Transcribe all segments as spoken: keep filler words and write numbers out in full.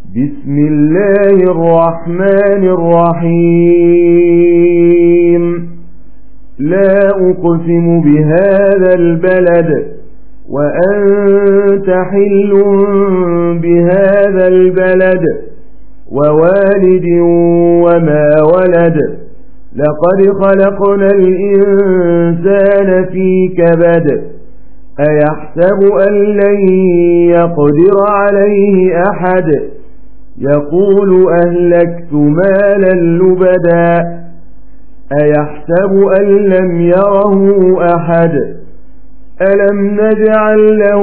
بسم الله الرحمن الرحيم لا أقسم بهذا البلد وأنت حل بهذا البلد ووالد وما ولد لقد خلقنا الإنسان في كبد أيحسب أن لن يقدر عليه أحد يقول أهلكت مالا لبدا أيحسب أن لم يره أحد ألم نجعل له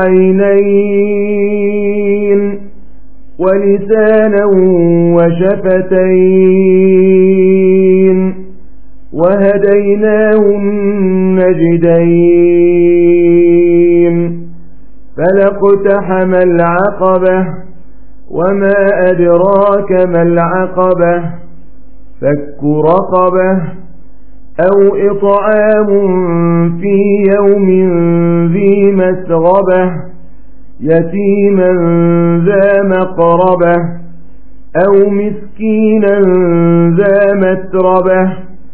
عينين ولسانا وشفتين وهديناه النجدين فلاقتحم العقبة وما أدراك ما العقبة فك رقبة أو إطعام في يوم ذي مسغبة يتيما ذا مقربة أو مسكينا ذا متربة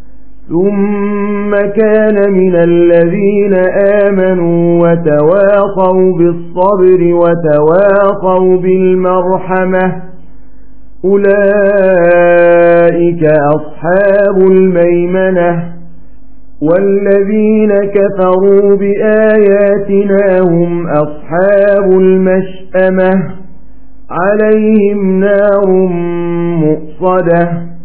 ثم كان من الذين آمنوا وتواصوا بالصبر وتواصوا بالمرحمة أولئك أصحاب الميمنة والذين كفروا بآياتنا هم أصحاب المشأمة عليهم نار مؤصدة